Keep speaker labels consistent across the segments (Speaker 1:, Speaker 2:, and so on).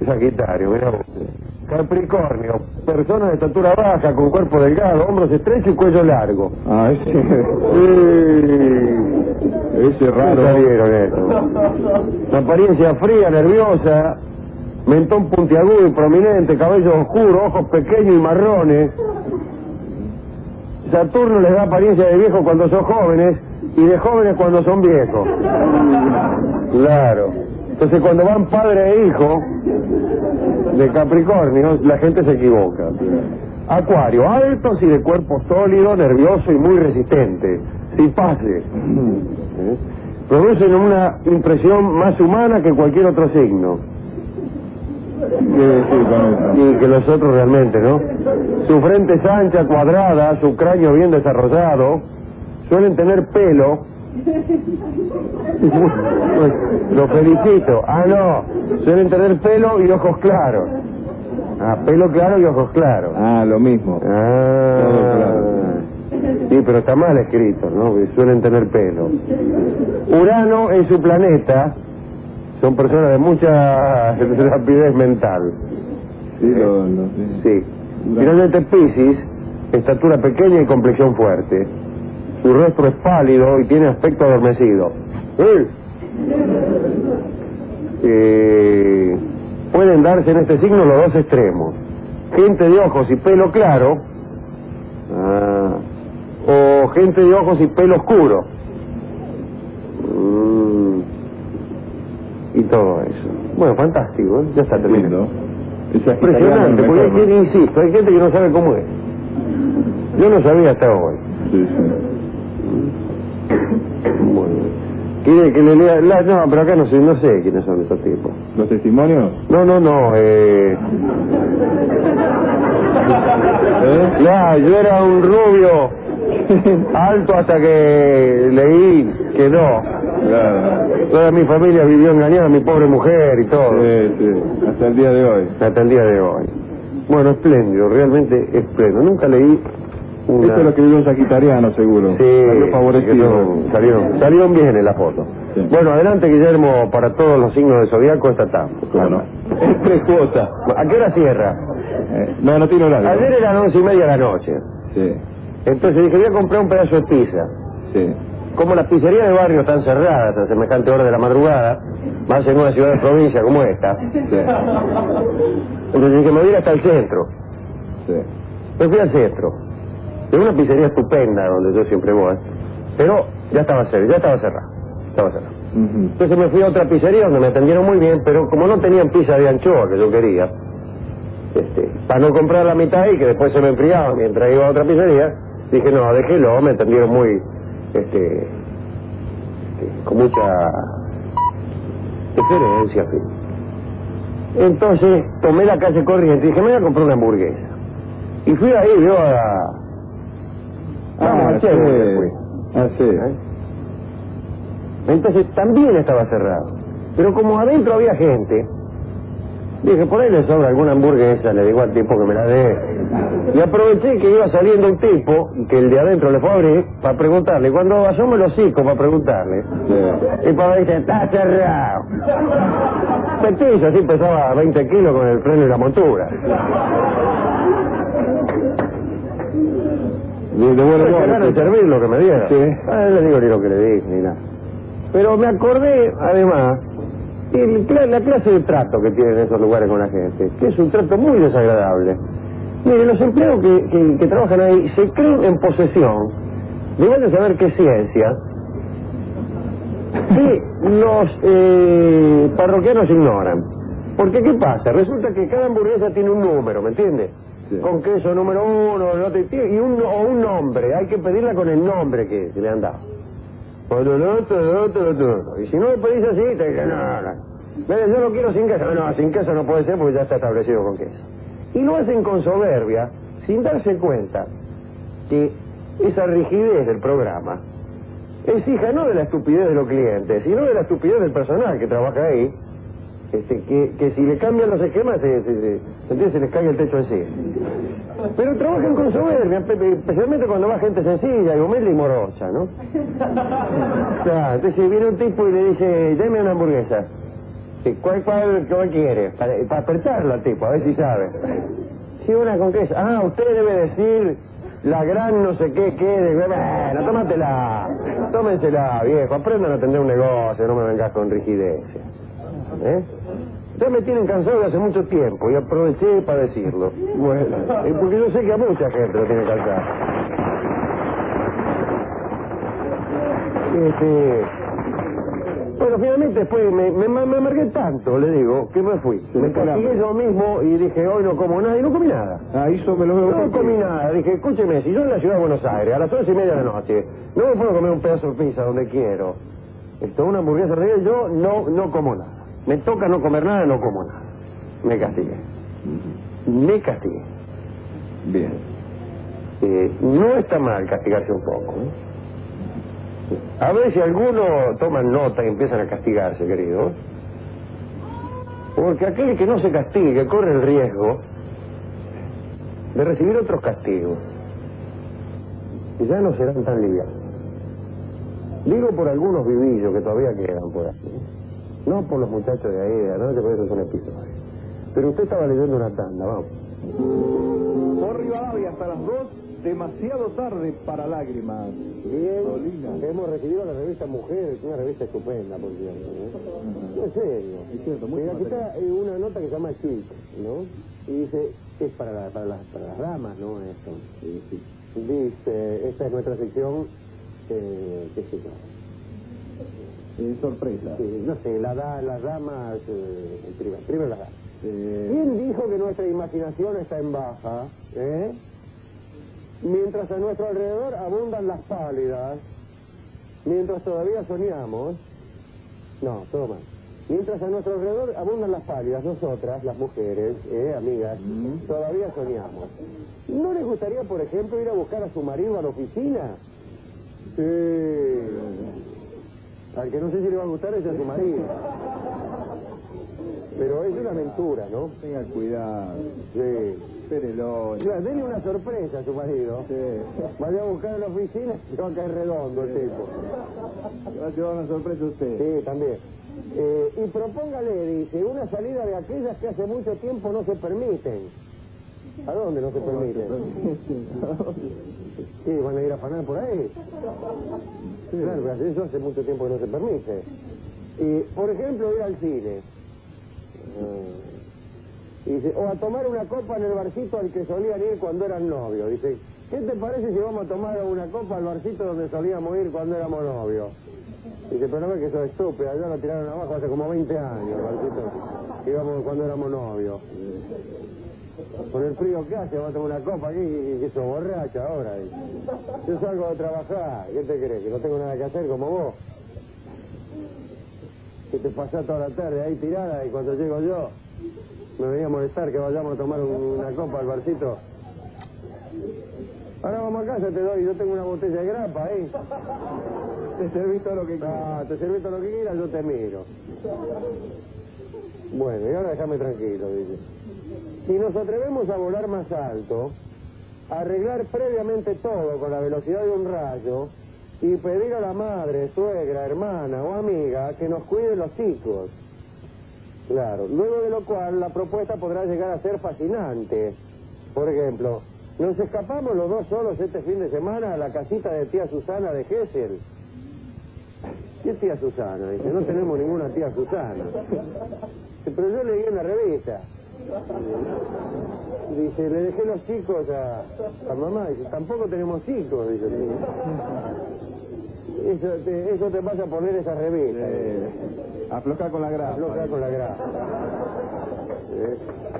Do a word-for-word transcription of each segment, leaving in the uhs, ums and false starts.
Speaker 1: Sagitario, mirá vos. Capricornio, persona de estatura baja, con cuerpo delgado, hombros estrechos y cuello largo.
Speaker 2: Ah, ese...
Speaker 1: Sí.
Speaker 2: Ese es raro.
Speaker 1: Salieron estos. Apariencia fría, nerviosa, mentón puntiagudo y prominente, cabello oscuro, ojos pequeños y marrones. Saturno les da apariencia de viejo cuando son jóvenes y de jóvenes cuando son viejos. Claro. Entonces cuando van padre e hijo de Capricornio, la gente se equivoca. Acuario, altos y de cuerpo sólido, nervioso y muy resistente. Si pase. ¿Eh? Producen una impresión más humana que cualquier otro signo. Y que los otros realmente, ¿no? Su frente es ancha, cuadrada, su cráneo bien desarrollado, suelen tener pelo. Lo felicito. Ah, no, suelen tener pelo y ojos claros. Ah, pelo claro y ojos claros.
Speaker 2: Ah, lo mismo.
Speaker 1: Ah,
Speaker 2: todo claro.
Speaker 1: Sí, pero está mal escrito, ¿no? Que suelen tener pelo. Urano es su planeta. Son personas de mucha rapidez mental.
Speaker 2: Sí, lo, lo sé.
Speaker 1: Sí. Finalmente Piscis, estatura pequeña y complexión fuerte. Su rostro es pálido y tiene aspecto adormecido. ¡Eh! Eh, pueden darse en este signo los dos extremos. Gente de ojos y pelo claro, ah, o gente de ojos y pelo oscuro. Mm, y todo eso. Bueno, fantástico, ¿eh? Ya está terminado.
Speaker 2: Es
Speaker 1: impresionante, porque hay gente, insisto, hay gente que no sabe cómo es. Yo no sabía hasta hoy.
Speaker 2: Sí, sí.
Speaker 1: Bueno. ¿Quiere que le lea? La, no, pero acá no sé, no sé quiénes son estos tipos.
Speaker 2: ¿Los testimonios?
Speaker 1: No, no, no, eh... ¿Eh? Ya, yo era un rubio alto hasta que leí que no.
Speaker 2: Claro.
Speaker 1: Toda mi familia vivió engañada, mi pobre mujer y todo.
Speaker 2: Sí, sí, hasta el día de hoy.
Speaker 1: Hasta el día de hoy. Bueno, espléndido, realmente espléndido. Nunca leí una...
Speaker 2: Esto es lo que vivió un sagitariano, seguro.
Speaker 1: Sí,
Speaker 2: salió favorecido.
Speaker 1: No, salieron, salieron bien en la foto.
Speaker 2: Sí.
Speaker 1: Bueno, adelante, Guillermo, para todos los signos del zodiaco esta tarde.
Speaker 2: Bueno, es tres cuotas.
Speaker 1: ¿A qué hora cierra?
Speaker 2: Eh, no, no tiene horario.
Speaker 1: Ayer eran once y media de la noche.
Speaker 2: Sí,
Speaker 1: Entonces dije, voy a comprar un pedazo de pizza.
Speaker 2: sí.
Speaker 1: Como las pizzerías de barrio están cerradas a semejante hora de la madrugada, más en una ciudad de provincia como esta,
Speaker 2: Sí.
Speaker 1: entonces dije, me voy a ir hasta el centro.
Speaker 2: Sí.
Speaker 1: Me fui al centro. Es una pizzería estupenda donde yo siempre voy, pero ya estaba cerrada, ya estaba cerrada. Estaba cerrada.
Speaker 2: Uh-huh.
Speaker 1: Entonces me fui a otra pizzería donde me atendieron muy bien, pero como no tenían pizza de anchoa que yo quería, este, para no comprar la mitad y que después se me enfriaba mientras iba a otra pizzería, dije, no, déjelo, me atendieron muy, este, este con mucha diferencia, en fin. Entonces tomé la calle corriente y dije, me voy a comprar una hamburguesa. Y fui ahí, yo a...
Speaker 2: Ah,
Speaker 1: a
Speaker 2: sí.
Speaker 1: fui.
Speaker 2: Ah, sí.
Speaker 1: ¿Eh? Entonces también estaba cerrado. Pero como adentro había gente, dije, por ahí le sobra alguna hamburguesa, le digo al tipo que me la dé. Y aproveché que iba saliendo un tipo, que el de adentro le fue a abrir, para preguntarle. Cuando asomé el hocico para preguntarle,
Speaker 2: Sí.
Speaker 1: y para dice, está cerrado. Petizo, así pesaba veinte kilos con el freno y la montura.
Speaker 2: De, de buena
Speaker 1: No
Speaker 2: gana,
Speaker 1: llegaron a servir lo que me dieron.
Speaker 2: Sí.
Speaker 1: Ah, no le digo ni lo que le di, ni nada. Pero me acordé, además, el, la clase de trato que tienen esos lugares con la gente, que es un trato muy desagradable. Mire, los empleados que, que, que trabajan ahí se creen en posesión de vaya a saber qué ciencia que los eh, parroquianos ignoran. Porque, ¿qué pasa? Resulta que cada hamburguesa tiene un número, ¿me entiendes? Sí. Con queso número uno, el otro, y un, o un nombre. Hay que pedirla con el nombre que, que le han dado. Y si no le pedís así, te dicen, no, no, no. Mire, yo lo quiero sin queso. No, sin queso no puede ser porque ya está establecido con queso. Y lo hacen con soberbia, sin darse cuenta que esa rigidez del programa es hija no de la estupidez de los clientes, sino de la estupidez del personal que trabaja ahí. Este, que, que si le cambian los esquemas se, se, se, se, se les cae el techo encima. Pero trabajan con soberbia, especialmente cuando va gente sencilla y humilde y morocha, ¿no? O sea, entonces viene un tipo y le dice, deme una hamburguesa. Sí, ¿cuál, cuál, cuál quiere? Para, para apretarlo al tipo, a ver si sabe. Sí, una con queso. Ah, usted debe decir la gran no sé qué, qué, de... Bueno, tómatela. Tómensela, viejo. Aprendan a tener un negocio, no me vengas con rigideces. ¿Eh? Ustedes me tienen cansado de hace mucho tiempo y aproveché para decirlo. Bueno, porque yo sé que a mucha gente lo tiene cansado. Este... Bueno, finalmente después me, me, me amargué tanto, le digo, que me fui. Me castigué yo mismo y dije, hoy no como nada, y no comí nada.
Speaker 2: Ah, eso me lo veo.
Speaker 1: No comí nada. Dije, escúcheme, si yo en la ciudad de Buenos Aires, a las once y media de la noche, no me puedo comer un pedazo de pizza donde quiero, esto, una hamburguesa de día, yo no, no como nada. Me toca no comer nada, no como nada. Me castigué. Me castigué.
Speaker 2: Bien.
Speaker 1: Eh, no está mal castigarse un poco, ¿eh? A ver si algunos toman nota y empiezan a castigarse, querido. Porque aquel que no se castigue corre el riesgo de recibir otros castigos. Y ya no serán tan livianos. Digo por algunos vivillos que todavía quedan por aquí. No por los muchachos de ahí, de la noche, porque eso es un episodio. Pero usted estaba leyendo una tanda, vamos.
Speaker 2: Por Rivadavia hasta las dos, demasiado tarde para lágrimas.
Speaker 1: Bien,
Speaker 2: Solina.
Speaker 1: hemos recibido la revista Mujeres, una revista estupenda, por cierto, ¿no? En serio.
Speaker 2: Es cierto, muy
Speaker 1: Mira, aquí
Speaker 2: material.
Speaker 1: está eh, una nota que se llama Chic, ¿no? Y dice, es para, la- para, las, para las damas, ¿no? Esto. Sí, sí. Dice, esta es nuestra sección, eh, qué sé yo.
Speaker 2: Eh, sorpresa.
Speaker 1: Sí, no sé, la da, las damas, eh, primero, primero las damas.
Speaker 2: Eh,
Speaker 1: ¿Quién dijo que nuestra imaginación está en baja? ¿Eh? Mientras a nuestro alrededor abundan las pálidas, mientras todavía soñamos, no, todo mal. Mientras a nuestro alrededor abundan las pálidas, nosotras, las mujeres, eh, amigas,
Speaker 2: Mm.
Speaker 1: todavía soñamos. ¿No les gustaría, por ejemplo, ir a buscar a su marido a la oficina? Sí. Al que no sé si le va a gustar es a su marido. Pero es una aventura, ¿no?
Speaker 2: tenga cuidado.
Speaker 1: Sí.
Speaker 2: Espérelo.
Speaker 1: Ya, denle una sorpresa a su marido.
Speaker 2: Sí.
Speaker 1: Vaya a buscar a la oficina y va a caer redondo el tipo.
Speaker 2: Va a llevar una sorpresa a usted.
Speaker 1: Sí, también. Eh, y propóngale, dice, una salida de aquellas que hace mucho tiempo no se permiten. ¿A dónde no se permiten? Sí, van a ir a afanar por ahí. Claro, pero eso hace mucho tiempo que no se permite. Y, por ejemplo, ir al cine. Y dice, o a tomar una copa en el barcito al que solían ir cuando eran novios. Dice, ¿qué te parece si vamos a tomar una copa al barcito donde solíamos ir cuando éramos novios? Dice, pero no ves que eso es estúpido, ya lo tiraron abajo hace como veinte años, el barcito que íbamos cuando éramos novios. Con el frío que hace, vamos a tomar una copa aquí y que sos borracha ahora. Dice. Yo salgo de trabajar, ¿qué te crees? ¿Que no tengo nada que hacer como vos? Que te pasás toda la tarde ahí tirada y cuando llego yo me venía a molestar que vayamos a tomar un- una copa al barcito. Ahora vamos a casa, te doy, yo tengo una botella de grapa ahí.
Speaker 2: Te serví todo lo que quieras.
Speaker 1: Ah, te serví todo lo que quieras, yo te miro. Bueno, y ahora déjame tranquilo, dice. Si nos atrevemos a volar más alto, a arreglar previamente todo con la velocidad de un rayo y pedir a la madre, suegra, hermana o amiga que nos cuide los chicos. Claro, luego de lo cual la propuesta podrá llegar a ser fascinante. Por ejemplo, nos escapamos los dos solos este fin de semana a la casita de tía Susana de Gesell. ¿Qué tía Susana? Dice, no tenemos ninguna tía Susana. Dice, pero yo leí en la revista. Dice, le dejé los chicos a, a mamá. Dice, tampoco tenemos chicos. Dice, eso te, eso te pasa por leer esa revista.
Speaker 2: Eh, afloja con la grapa.
Speaker 1: Afloja con la grapa. ¿Eh?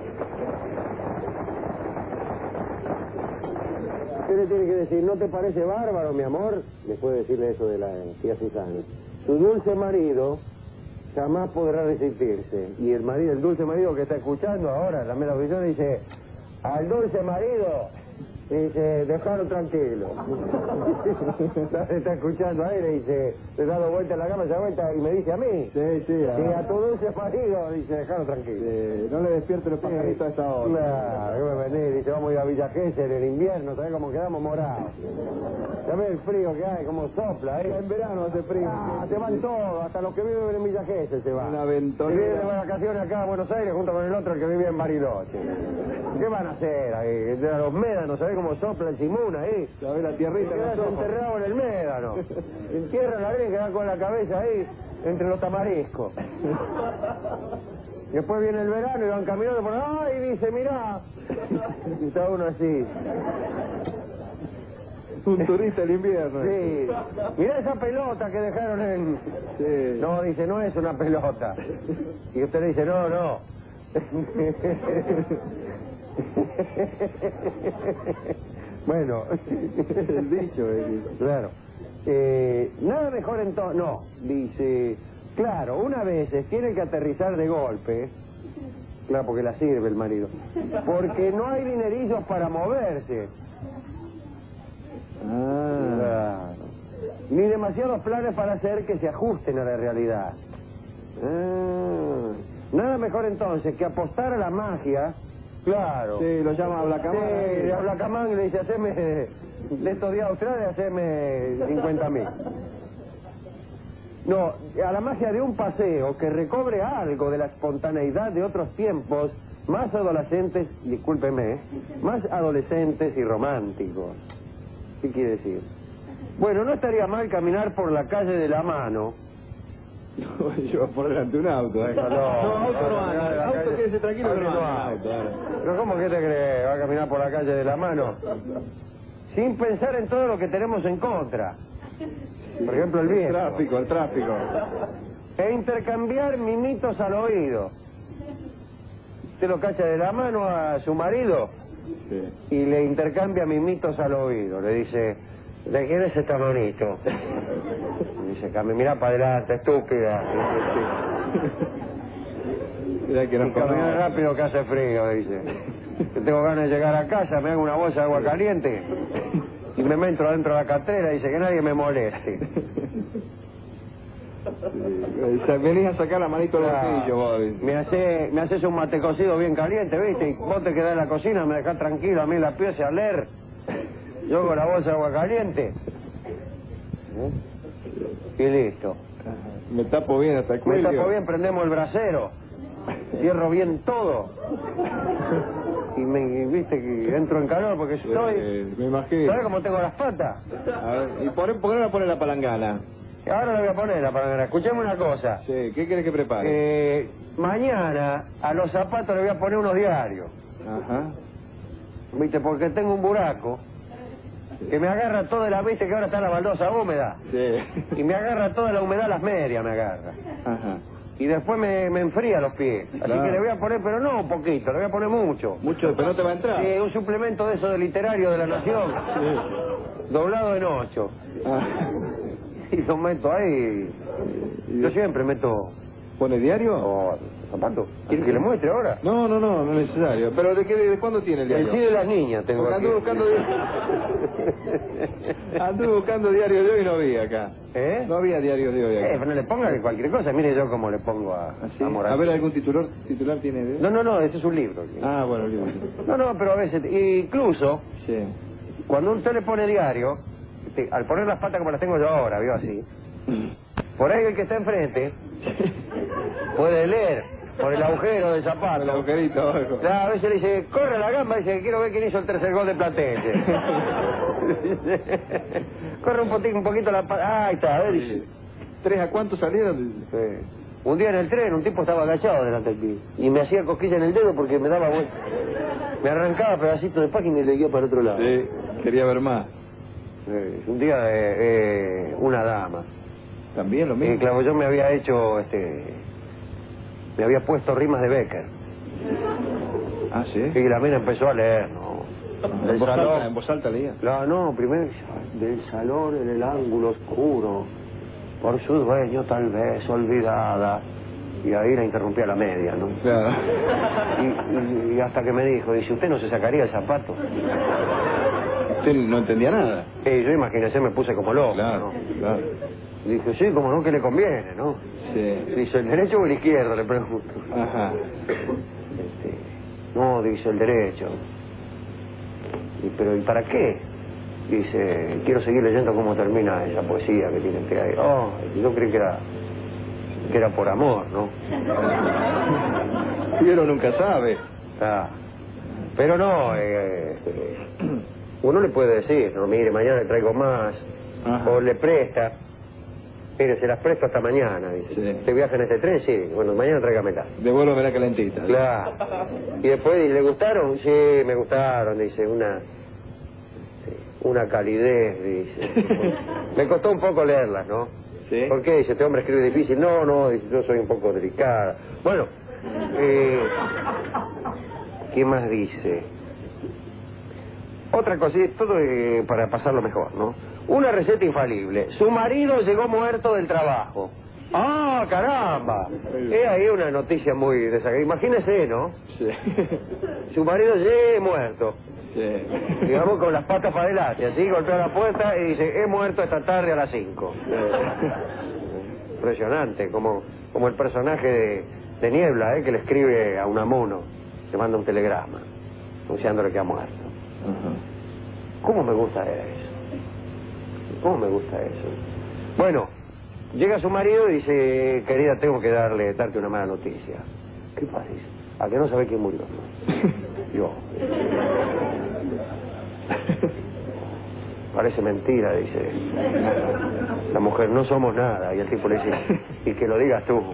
Speaker 1: ¿Qué le tiene que decir? ¿No te parece bárbaro, mi amor? Después de decirle eso de la tía Susana. Tu dulce marido jamás podrá resistirse. Y el marido, el dulce marido que está escuchando ahora, la mera visión dice, al dulce marido Y dice, dejalo tranquilo. Está escuchando ahí, le dice, le he dado vuelta en la cama, se da vuelta y me dice a mí.
Speaker 2: Sí, sí.
Speaker 1: Y a tu dulce marido, dice, dejalo tranquilo.
Speaker 2: Sí, no le despierte los pajaritos a esta hora.
Speaker 1: Claro, que me venís, dice, vamos a ir a Villa Gesell en el invierno, ¿sabés cómo quedamos morados? ¿Sabés el frío que hay, cómo sopla, eh?
Speaker 2: En verano hace frío.
Speaker 1: Ah, se van todos, hasta los que viven en Villa Gesell se van.
Speaker 2: Una
Speaker 1: Y vienen
Speaker 2: ventonera.
Speaker 1: de vacaciones acá a Buenos Aires junto con el otro, el que vivía en Bariloche. ¿Qué van a hacer ahí? De los médanos, ¿sabés cómo sopla el simún ahí?
Speaker 2: ¿Sabés la tierrita en
Speaker 1: Quedas
Speaker 2: los ojos?
Speaker 1: enterrado en el médano. Entierra la arena, queda con la cabeza ahí, entre los tamariscos. Después viene el verano y van caminando por ahí y dice, mirá. Y está uno así.
Speaker 2: Un turista del invierno.
Speaker 1: Sí. Mirá esa pelota que dejaron en...
Speaker 2: Sí.
Speaker 1: No, dice, no es una pelota. Y usted le dice, no, no. Bueno.
Speaker 2: El dicho, eh.
Speaker 1: Claro. Eh, nada mejor entonces... No, dice... Claro, una vez tiene que aterrizar de golpe. Claro, porque la sirve el marido. Porque no hay dinerillos para moverse.
Speaker 2: Ah.
Speaker 1: Claro. Ni demasiados planes para hacer que se ajusten a la realidad. Ah. Nada mejor entonces que apostar a la magia. Claro.
Speaker 2: Sí, lo llama Blacamán.
Speaker 1: Sí, a Blacamán y le dice, haceme de estos días australes, haceme cincuenta mil. No, a la magia de un paseo que recobre algo de la espontaneidad de otros tiempos más adolescentes, discúlpeme, más adolescentes y románticos. ¿Qué quiere decir? Bueno, no estaría mal caminar por la calle de la mano.
Speaker 2: No, yo por delante de un auto, ¿eh?
Speaker 1: No,
Speaker 2: no auto no
Speaker 1: anda,
Speaker 2: anda. Auto quédese tranquilo que no anda. Auto, dale.
Speaker 1: Pero ¿cómo que te crees? ¿Va a caminar por la calle de la mano? Sin pensar en todo lo que tenemos en contra. Por ejemplo, el
Speaker 2: El
Speaker 1: viento.
Speaker 2: tráfico, el tráfico.
Speaker 1: E intercambiar mimitos al oído. Usted lo cacha de la mano a su marido
Speaker 2: Sí.
Speaker 1: y le intercambia mimitos al oído. Le dice, ¿de quién es este manito? Y dice, Cami, mirá para adelante, estúpida.
Speaker 2: Mira que
Speaker 1: Y
Speaker 2: nos
Speaker 1: camina
Speaker 2: conoce.
Speaker 1: rápido que hace frío, dice. Que tengo ganas de llegar a casa, me hago una bolsa de agua caliente y me meto adentro de la cartera y dice que nadie me moleste.
Speaker 2: Sí. Venís a sacar la manito del bolsillo, vos.
Speaker 1: Me hace, me haces un mate cocido bien caliente, ¿viste? Y vos te quedás en la cocina, me dejás tranquilo a mí en la pieza a leer. Yo con la bolsa de agua caliente. ¿Eh? Y listo.
Speaker 2: Me tapo bien hasta el
Speaker 1: Me
Speaker 2: cuello.
Speaker 1: tapo bien, prendemos el brasero. Cierro bien todo. Y me, y viste que entro en calor porque estoy...
Speaker 2: Eh, me imagino.
Speaker 1: ¿Sabes cómo tengo las patas?
Speaker 2: A ver, ¿y por, por qué no la pone la palangana?
Speaker 1: Ahora la voy a poner la palangana. Escuchame una cosa.
Speaker 2: Sí, ¿qué querés que prepare?
Speaker 1: Eh, mañana a los zapatos le voy a poner unos diarios.
Speaker 2: Ajá.
Speaker 1: ¿Viste? Porque tengo un buraco que me agarra toda la... ¿Viste que ahora está la baldosa húmeda?
Speaker 2: Sí.
Speaker 1: Y me agarra toda la humedad, las medias me agarra.
Speaker 2: Ajá.
Speaker 1: Y después me, me enfría los pies. Así
Speaker 2: Claro.
Speaker 1: que le voy a poner, pero no un poquito, le voy a poner mucho.
Speaker 2: Mucho, pero no te va a entrar.
Speaker 1: Sí, un suplemento de eso de literario de la Nación,
Speaker 2: Sí.
Speaker 1: doblado en ocho.
Speaker 2: Ah.
Speaker 1: Y lo meto ahí. Yo siempre meto...
Speaker 2: ¿Pone diario?
Speaker 1: Oh, zapatos. ¿Quiere que le muestre ahora?
Speaker 2: No, no, no, no es necesario. ¿Pero de qué, de cuándo tiene el
Speaker 1: El
Speaker 2: diario?
Speaker 1: sí de las niñas tengo
Speaker 2: Porque
Speaker 1: aquí.
Speaker 2: anduve buscando diario. Anduve buscando diario de hoy y no vi acá.
Speaker 1: ¿Eh?
Speaker 2: No había diario de hoy
Speaker 1: Eh,
Speaker 2: acá.
Speaker 1: pero no le ponga de cualquier cosa. Mire yo cómo le pongo a,
Speaker 2: ¿Ah, sí?
Speaker 1: a Morán.
Speaker 2: A ver, ¿algún titular, titular tiene de
Speaker 1: No, no, no, este es un libro.
Speaker 2: Ah, bueno, el libro.
Speaker 1: No, no, pero a veces... Incluso,
Speaker 2: Sí.
Speaker 1: cuando usted le pone diario, te- al poner las patas como las tengo yo ahora, ¿vio? Así. Por ahí el que está enfrente puede leer por el agujero del zapato.
Speaker 2: El agujerito abajo.
Speaker 1: Claro, a veces le dice, corre la gamba, dice, quiero ver quién hizo el tercer gol de Platense. Corre un poquito, un poquito la pata. Ahí está, a ver, dice.
Speaker 2: ¿Tres a cuánto salieron?
Speaker 1: Sí. Un día en el tren, un tipo estaba agachado delante del pibe. Y me hacía cosquilla en el dedo porque me daba vuelta. Me arrancaba pedacitos de página y le guía para el otro lado.
Speaker 2: Sí, quería ver más.
Speaker 1: Sí. Un día, eh, eh, una dama.
Speaker 2: También lo
Speaker 1: Y
Speaker 2: mismo.
Speaker 1: claro, yo me había hecho, este... Me había puesto rimas de Becker.
Speaker 2: Ah, sí.
Speaker 1: Y la mina empezó a leer, ¿no?
Speaker 2: En
Speaker 1: Del
Speaker 2: voz,
Speaker 1: salón.
Speaker 2: alta, en voz alta leía.
Speaker 1: Claro, no, primero dice, del salón en el ángulo oscuro, por su dueño tal vez olvidada, Y ahí la interrumpí a la media, ¿no?
Speaker 3: Claro.
Speaker 1: Y, y, y hasta que me dijo, dice, ¿usted no se sacaría el zapato?
Speaker 3: Usted no entendía nada.
Speaker 1: Y yo, imagínese, me puse como loco,
Speaker 3: Claro,
Speaker 1: ¿no?
Speaker 3: claro.
Speaker 1: Y dije, sí, como no, que le conviene, ¿no?
Speaker 3: Sí.
Speaker 1: Dice, ¿el derecho o el izquierdo? Le pregunto.
Speaker 3: Ajá.
Speaker 1: Este, no, dice, el derecho. Y, pero, ¿y para qué? Dice, quiero seguir leyendo cómo termina esa poesía que tiene usted ahí. Oh, yo creí que era, que era por amor, ¿no?
Speaker 3: Y uno nunca sabe.
Speaker 1: Ah, pero no, eh, eh, uno le puede decir, no, mire, mañana le traigo más.
Speaker 3: Ajá.
Speaker 1: O le presta. Mire, se las presto hasta mañana, dice.
Speaker 3: Sí.
Speaker 1: ¿Usted viaja en este tren? Sí. Bueno, mañana tráigamela.
Speaker 3: Devuélveme la calentita.
Speaker 1: Claro. Y después dice, ¿le gustaron? Sí, me gustaron, dice, una... Una calidez, dice. Me costó un poco leerlas, ¿no?
Speaker 3: ¿Sí?
Speaker 1: ¿Por qué? Dice, este hombre escribe difícil. No, no, dice, yo soy un poco delicada. Bueno, eh, ¿qué más dice? Otra cosa, y todo eh, para pasarlo mejor, ¿no? Una receta infalible. Su marido llegó muerto del trabajo. ¡Ah, caramba! Es ahí una noticia muy desagradable. Imagínese, ¿no?
Speaker 3: Sí.
Speaker 1: Su marido llega muerto.
Speaker 3: Sí.
Speaker 1: Digamos con las patas para adelante, así, golpea la puerta y dice, he muerto esta tarde a las cinco. Impresionante, como, como el personaje de, de Niebla, ¿eh? Que le escribe a Unamuno, le manda un telegrama, anunciándole que ha muerto. Uh-huh. ¿Cómo me gusta eso? ¿Cómo me gusta eso? Bueno, llega su marido y dice, querida, tengo que darle, darte una mala noticia. ¿Qué pasa? Dice, ¿a que no sabe quién murió? Yo. Parece mentira, dice la mujer, no somos nada. Y el tipo le dice, y que lo digas tú.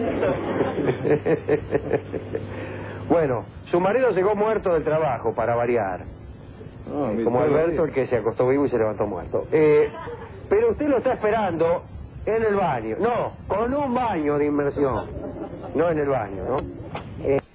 Speaker 1: Bueno, su marido llegó muerto del trabajo, para variar.
Speaker 3: Oh,
Speaker 1: eh, como Alberto, el que se acostó vivo y se levantó muerto. Eh, pero usted lo está esperando en el baño. No, con un baño de inmersión. No en el baño, ¿no? Eh,